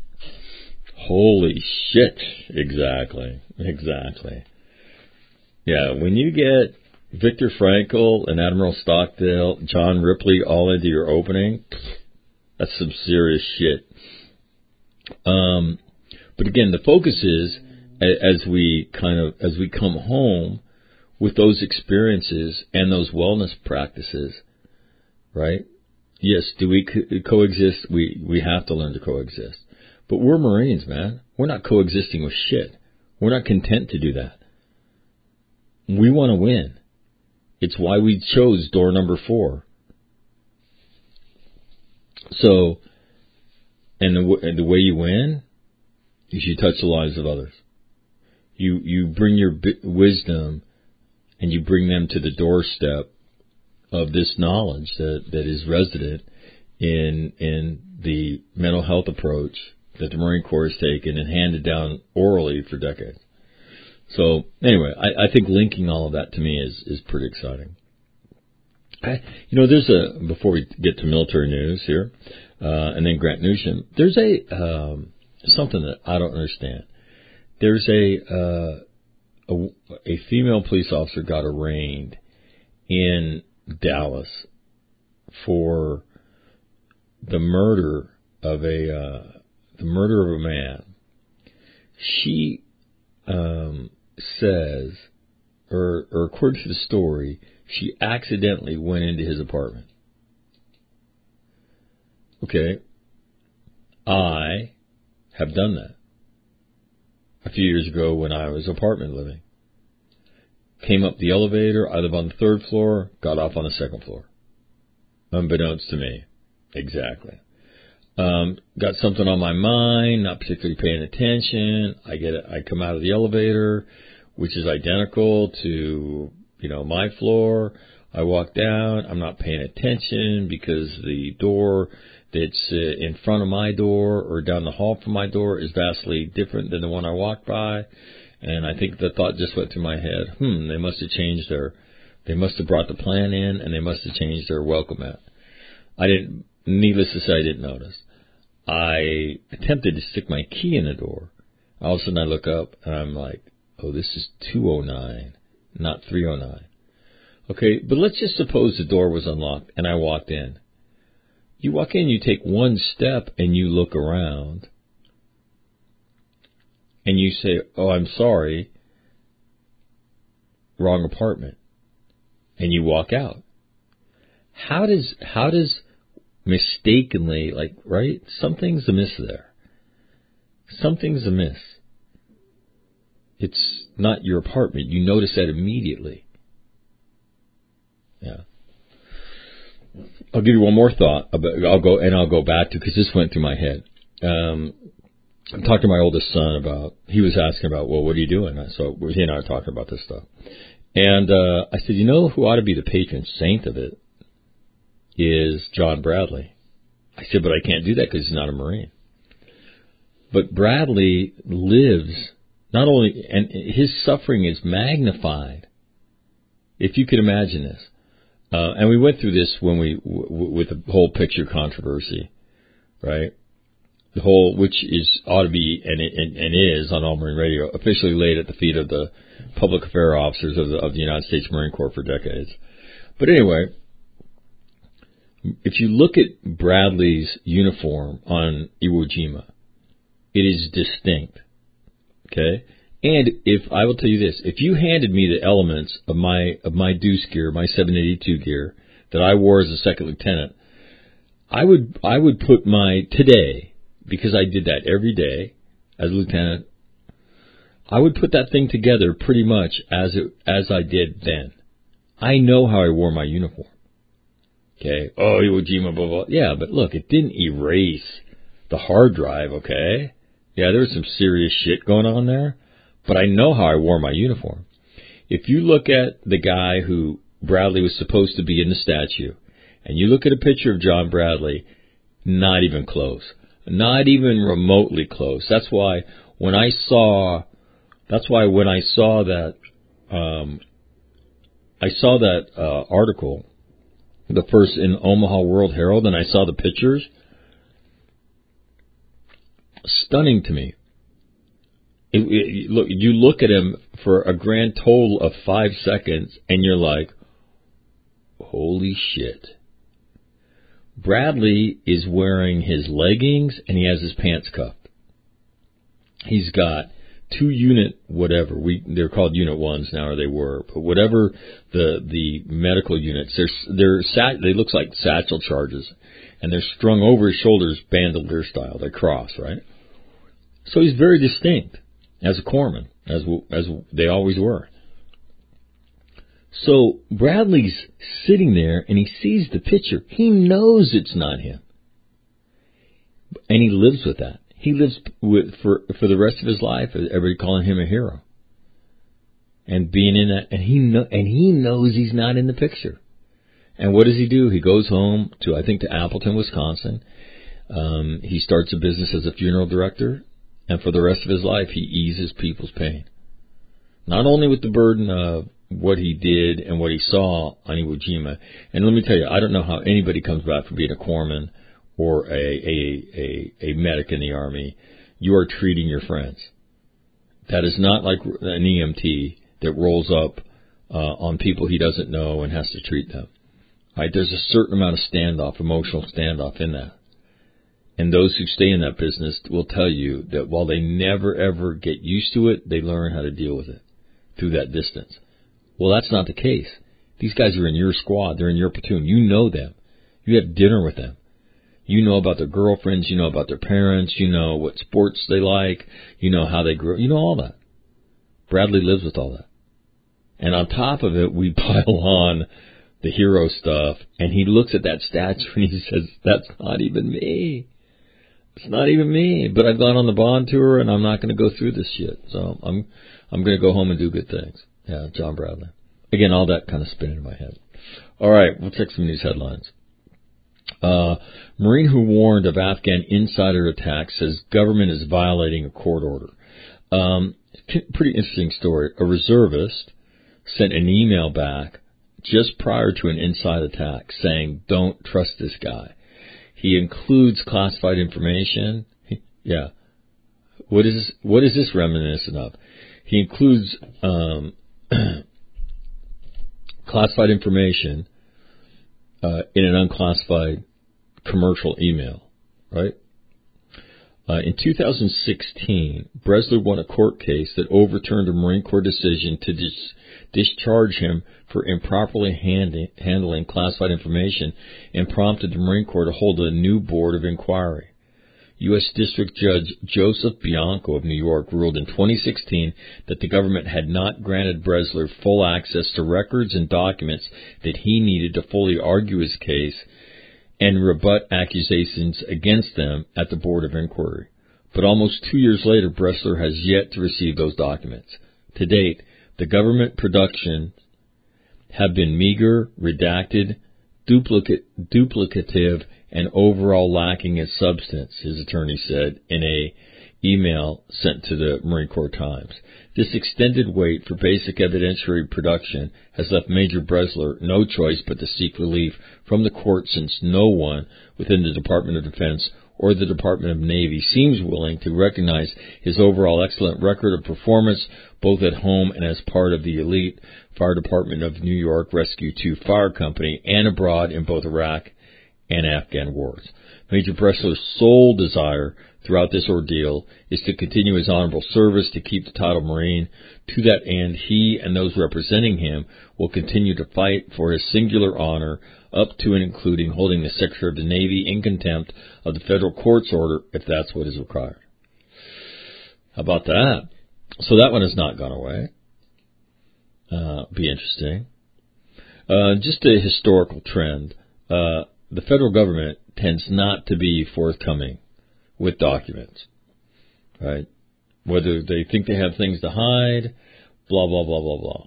[SPEAKER 1] Holy shit. Exactly. Exactly. Yeah, when you get Viktor Frankl and Admiral Stockdale, John Ripley all into your opening, that's some serious shit. Um, but again, the focus is as we kind of, as we come home with those experiences and those wellness practices, right? Yes, do we co- coexist? We, we have to learn to coexist. But we're Marines, man. We're not coexisting with shit. We're not content to do that. We want to win. It's why we chose door number four. So, and the, and the way you win is you touch the lives of others. You you bring your wisdom and you bring them to the doorstep of this knowledge that, that is resident in in the mental health approach that the Marine Corps has taken and handed down orally for decades. So anyway, I, I think linking all of that to me is, is pretty exciting. I, you know, there's a, before we get to military news here, uh, and then Grant Newsham, there's a, um, something that I don't understand. There's a, uh, a, a female police officer got arraigned in Dallas for the murder of a, uh, the murder of a man. She, um, says, or, or according to the story, she accidentally went into his apartment. Okay. I have done that a few years ago when I was apartment living. Came up the elevator, I live on the third floor, got off on the second floor. Unbeknownst to me. Exactly. Um, got something on my mind, not particularly paying attention. I get it. I come out of the elevator, which is identical to, you know, my floor. I walk down. I'm not paying attention because the door that's uh, in front of my door or down the hall from my door is vastly different than the one I walked by. And I think the thought just went through my head, hmm, they must have changed their, they must have brought the plan in and they must have changed their welcome mat. I didn't, needless to say, I didn't notice. I attempted to stick my key in the door. All of a sudden I look up and I'm like, oh, this is two oh nine, not three oh nine. Okay, but let's just suppose the door was unlocked and I walked in. You walk in, you take one step and you look around and you say, oh, I'm sorry, wrong apartment. And you walk out. How does, how does mistakenly, like, right? Something's amiss there. Something's amiss. It's not your apartment. You notice that immediately. Yeah. I'll give you one more thought. About, I'll go and I'll go back to because this went through my head. Um, I'm talking to my oldest son about. He was asking about, well, what are you doing? So he and I are talking about this stuff, and uh, I said, you know, who ought to be the patron saint of it is John Bradley. I said, but I can't do that because he's not a Marine. But Bradley lives not only, and his suffering is magnified. If you could imagine this. Uh, and we went through this when we, w- with the whole picture controversy, right? The whole, which is, ought to be, and, and, and is on All Marine Radio, officially laid at the feet of the public affair officers of the, of the United States Marine Corps for decades. But anyway, if you look at Bradley's uniform on Iwo Jima, it is distinct, okay? And if I will tell you this, if you handed me the elements of my of my Deuce gear, my seven eighty-two gear, that I wore as a second lieutenant, I would I would put my today, because I did that every day as a lieutenant, I would put that thing together pretty much as it as I did then. I know how I wore my uniform. Okay, oh, Iwo Jima, blah, blah. Yeah, but look, it didn't erase the hard drive, okay? Yeah, there was some serious shit going on there, but I know how I wore my uniform. If you look at the guy who Bradley was supposed to be in the statue, and you look at a picture of John Bradley, not even close. Not even remotely close. That's why when I saw, that's why when I saw that, um, I saw that uh, article, the first in Omaha World Herald, and I saw the pictures, stunning to me. It, it, look, you look at him for a grand total of five seconds, and you're like, holy shit. Bradley is wearing his leggings, and he has his pants cuffed. He's got two unit whatever. We they're called unit ones now, or they were, but whatever the the medical units, they're they're sat. They look like satchel charges, and they're strung over his shoulders, bandolier style. They cross, right? So he's very distinct as a corpsman, as as they always were. So Bradley's sitting there, and he sees the picture. He knows it's not him, and he lives with that. He lives with for for the rest of his life. Everybody calling him a hero, and being in that, and he know, and he knows he's not in the picture. And what does he do? He goes home to I think to Appleton, Wisconsin. Um, he starts a business as a funeral director, and for the rest of his life, he eases people's pain, not only with the burden of what he did and what he saw on Iwo Jima. And let me tell you, I don't know how anybody comes back from being a corpsman or a, a, a, a medic in the Army. You are treating your friends. That is not like an E M T that rolls up uh, on people he doesn't know and has to treat them. Right? There's a certain amount of standoff, emotional standoff in that. And those who stay in that business will tell you that while they never, ever get used to it, they learn how to deal with it through that distance. Well, that's not the case. These guys are in your squad. They're in your platoon. You know them. You have dinner with them. You know about their girlfriends. You know about their parents. You know what sports they like. You know how they grew. You know all that. Bradley lives with all that. And on top of it, we pile on the hero stuff. And he looks at that statue and he says, that's not even me. It's not even me. But I've gone on the Bond tour and I'm not going to go through this shit. So I'm I'm going to go home and do good things. Yeah, John Bradley. Again, all that kind of spinning in my head. All right, we'll check some news headlines. Uh, Marine who warned of Afghan insider attacks says government is violating a court order. Um, pretty interesting story. A reservist sent an email back just prior to an inside attack saying, don't trust this guy. He includes classified information. He, yeah. What is, what is this reminiscent of? He includes, um, classified information uh, in an unclassified commercial email, right? Uh, in two thousand sixteen, Bresler won a court case that overturned a Marine Corps decision to dis- discharge him for improperly hand- handling classified information and prompted the Marine Corps to hold a new board of inquiry. U S District Judge Joseph Bianco of New York ruled in twenty sixteen that the government had not granted Bresler full access to records and documents that he needed to fully argue his case and rebut accusations against them at the Board of Inquiry. But almost two years later, Bresler has yet to receive those documents. To date, the government production have been meager, redacted, duplicate, duplicative, and overall lacking in substance, his attorney said in a email sent to the Marine Corps Times. This extended wait for basic evidentiary production has left Major Bresler no choice but to seek relief from the court, since no one within the Department of Defense or the Department of Navy seems willing to recognize his overall excellent record of performance, both at home and as part of the elite Fire Department of New York Rescue two Fire Company and abroad in both Iraq and Afghan wars. Major Bressler's sole desire throughout this ordeal is to continue his honorable service to keep the title Marine. To that end, he and those representing him will continue to fight for his singular honor up to and including holding the Secretary of the Navy in contempt of the federal court's order if that's what is required. How about that? So that one has not gone away. Uh, be interesting. Uh, just a historical trend. Uh, the federal government tends not to be forthcoming with documents, right? Whether they think they have things to hide, blah, blah, blah, blah, blah.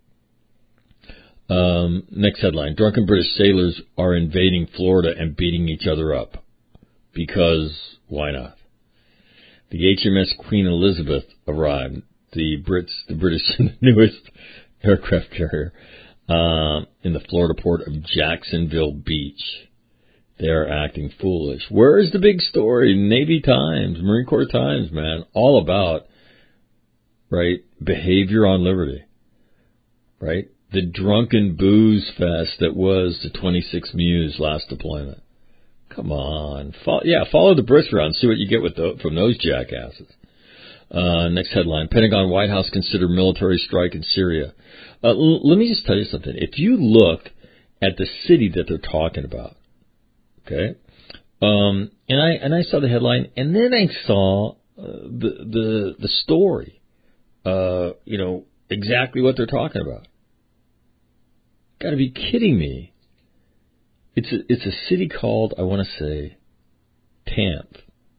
[SPEAKER 1] Um, next headline. Drunken British sailors are invading Florida and beating each other up. Because, why not? The H M S Queen Elizabeth arrived. The Brits, the British newest aircraft carrier, um, in the Florida port of Jacksonville Beach. They are acting foolish. Where is the big story? Navy Times, Marine Corps Times, man. All about, right, behavior on liberty. Right? The drunken booze fest that was the twenty-six Muse last deployment. Come on. Follow, yeah, follow the Brits around. See what you get with the, from those jackasses. Uh, next headline. Pentagon White House consider military strike in Syria. Uh, l- let me just tell you something. If you look at the city that they're talking about, okay, um, and I and I saw the headline, and then I saw uh, the the the story. Uh, you know exactly what they're talking about. Got to be kidding me! It's a, it's a city called, I want to say, Tanf.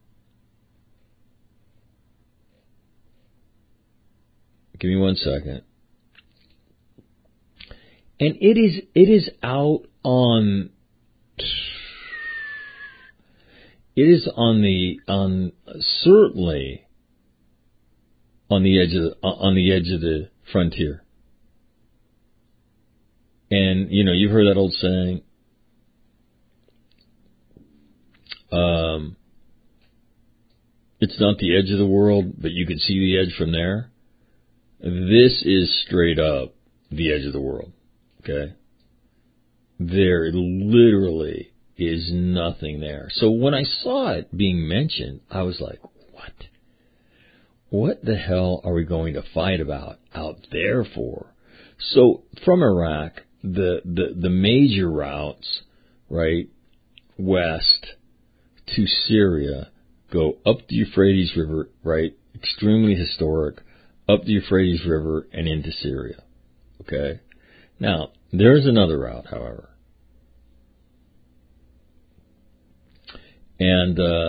[SPEAKER 1] Give me one second. And it is it is out on it is on the on certainly on the edge of the, on the edge of the frontier. And you know, you've heard that old saying, um, it's not the edge of the world, but you can see the edge from there. This is straight up the edge of the world, okay? There literally is nothing there. So when I saw it being mentioned, I was like, what? What the hell are we going to fight about out there for? So from Iraq, the, the, the major routes, right, west to Syria go up the Euphrates River, right, extremely historic, up the Euphrates River and into Syria. Okay? Now, there's another route, however. And uh,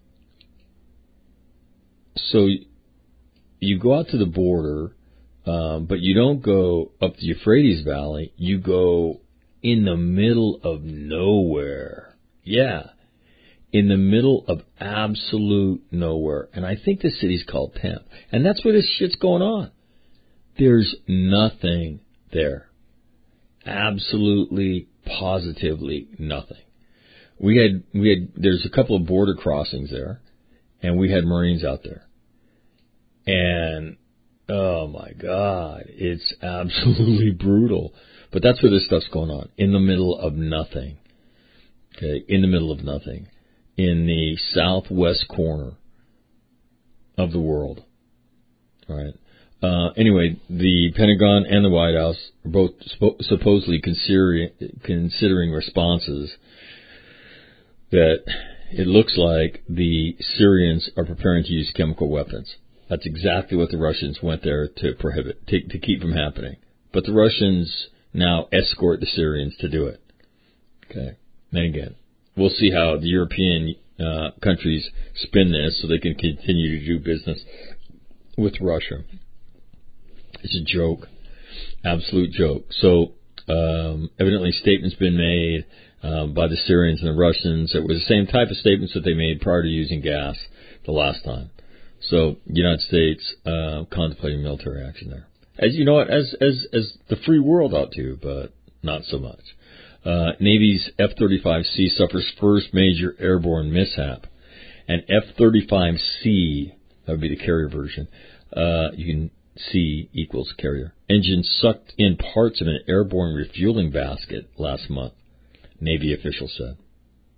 [SPEAKER 1] so you go out to the border, um, but you don't go up the Euphrates Valley. You go in the middle of nowhere. Yeah. In the middle of absolute nowhere. And I think the city's called Tanf. And that's where this shit's going on. There's nothing there. Absolutely, positively nothing. We had, we had, there's a couple of border crossings there, and we had Marines out there. And, oh my God, it's absolutely brutal. But that's where this stuff's going on. In the middle of nothing. Okay, in the middle of nothing. In the southwest corner of the world. All right. Uh, anyway, the Pentagon and the White House are both spo- supposedly considering, considering responses that it looks like the Syrians are preparing to use chemical weapons. That's exactly what the Russians went there to prohibit, to, to keep from happening. But the Russians now escort the Syrians to do it. Okay. Then again, we'll see how the European uh, countries spin this so they can continue to do business with Russia. It's a joke. Absolute joke. So, um, evidently statements been made um, by the Syrians and the Russians that were the same type of statements that they made prior to using gas the last time. So, the United States uh, contemplating military action there. As you know, as as as the free world ought to, but not so much. Uh, Navy's F thirty-five C suffers first major airborne mishap. And F thirty-five C, that would be the carrier version, uh, you can C equals carrier. Engine sucked in parts of an airborne refueling basket last month, Navy officials said.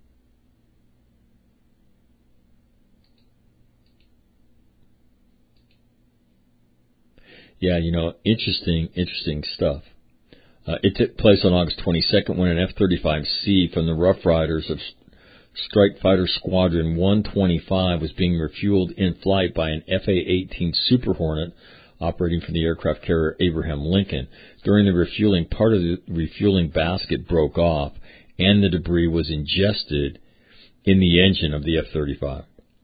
[SPEAKER 1] Yeah, you know, interesting, interesting stuff. Uh, it took place on August twenty-second when an F thirty-five C from the Rough Riders of Strike Fighter Squadron one twenty-five was being refueled in flight by an F A eighteen Super Hornet operating from the aircraft carrier Abraham Lincoln. During the refueling, part of the refueling basket broke off, and the debris was ingested in the engine of the F thirty-five.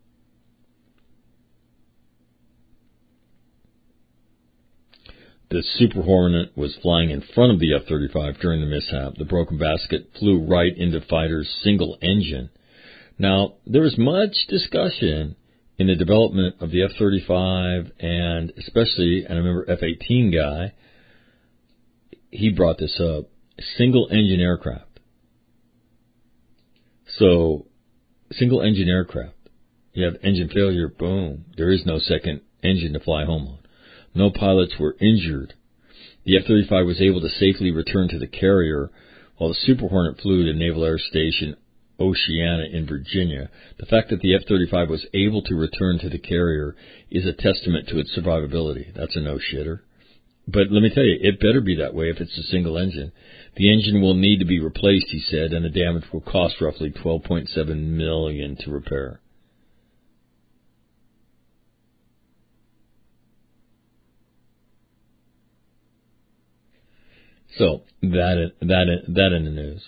[SPEAKER 1] The Super Hornet was flying in front of the F thirty-five during the mishap. The broken basket flew right into the fighter's single engine. Now, there was much discussion in the development of the F thirty-five, and especially, and I remember F eighteen guy, he brought this up, single engine aircraft. So, single engine aircraft. You have engine failure, boom. There is no second engine to fly home on. No pilots were injured. The F thirty-five was able to safely return to the carrier while the Super Hornet flew to Naval Air Station Oceana in Virginia. The fact that the F thirty-five was able to return to the carrier is a testament to its survivability. That's a no-shitter. But let me tell you, it better be that way if it's a single engine. The engine will need to be replaced, he said, and the damage will cost roughly twelve point seven million dollars to repair. So that that that in the news.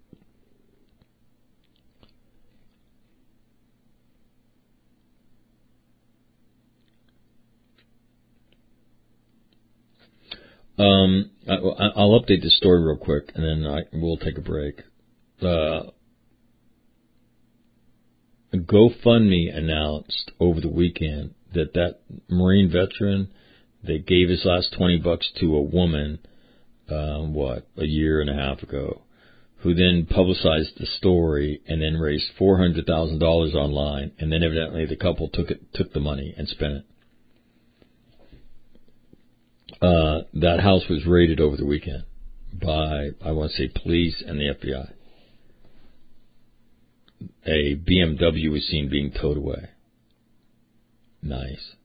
[SPEAKER 1] Um, I, I'll update the story real quick, and then I, we'll take a break. Uh, GoFundMe announced over the weekend that that Marine veteran that gave his last twenty bucks to a woman. Um, what, a year and a half ago, who then publicized the story and then raised four hundred thousand dollars online, and then evidently the couple took it, took the money and spent it. Uh, that house was raided over the weekend by, I want to say, police and the F B I. A B M W was seen being towed away. Nice.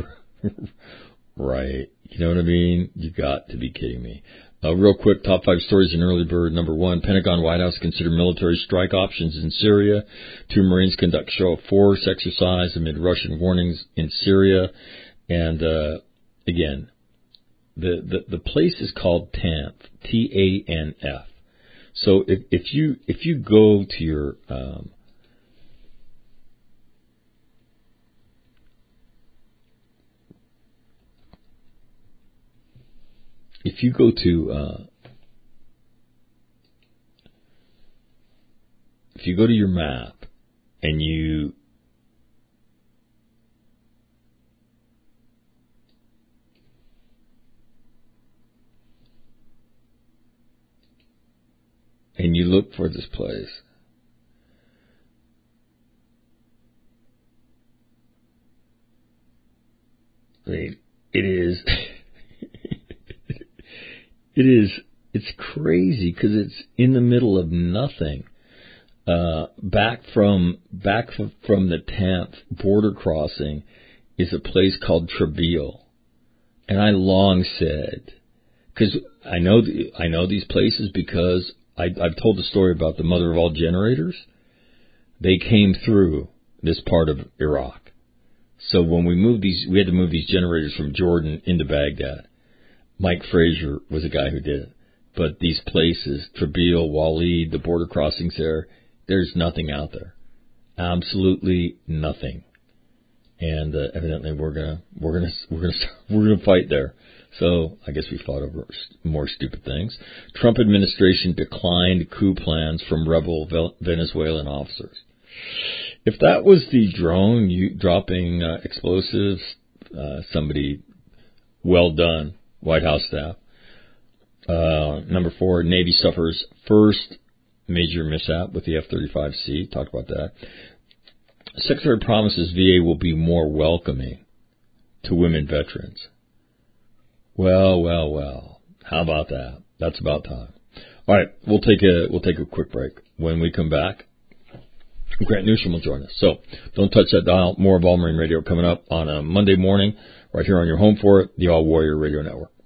[SPEAKER 1] Right. You know what I mean? You got to be kidding me. Uh, real quick, top five stories in early bird. Number one, Pentagon White House consider military strike options in Syria. Two Marines conduct show of force exercise amid Russian warnings in Syria. And, uh, again, the, the, the place is called T A N F, T A N F. So if, if you, if you go to your, um, If you go to uh, if you go to your map and you and you look for this place, I mean, it is. It is, it's crazy because it's in the middle of nothing. Uh, back from, back from the tenth border crossing is a place called Trabille. And I long said, because I know, the, I know these places because I, I've told the story about the mother of all generators. They came through this part of Iraq. So when we moved these, we had to move these generators from Jordan into Baghdad. Mike Frazier was a guy who did it. But these places, Trabille, Walid, the border crossings there, there's nothing out there. Absolutely nothing. And uh, evidently we're gonna we're gonna we're gonna we're gonna fight there. So I guess we fought over more stupid things. Trump administration declined coup plans from rebel Venezuelan officers. If that was the drone you, dropping uh, explosives, uh, somebody well done. White House staff. Uh, number four, Navy suffers first major mishap with the F thirty-five C. Talked about that. Secretary promises V A will be more welcoming to women veterans. Well, well, well. How about that? That's about time. All right, we'll take a we'll take a quick break. When we come back, Grant Newsom will join us. So don't touch that dial. More of All Marine Radio coming up on a Monday morning right here on your home for it, the All Warrior Radio Network.